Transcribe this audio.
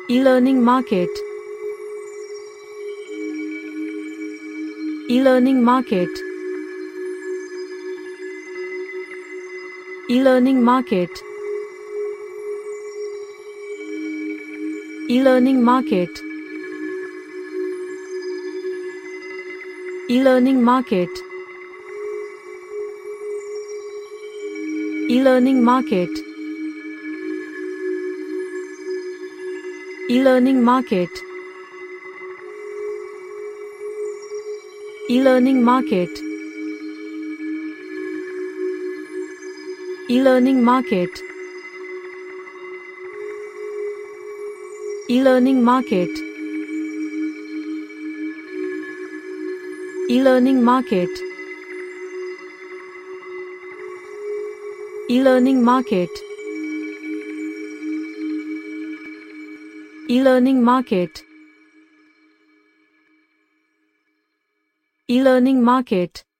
E-learning market. E-learning market. E-learning market. E-learning market. E-learning market. E-learning market. E-learning market. E-learning market. E-learning market. E-learning market. E-learning market. E-learning market. E-learning market. E-learning market.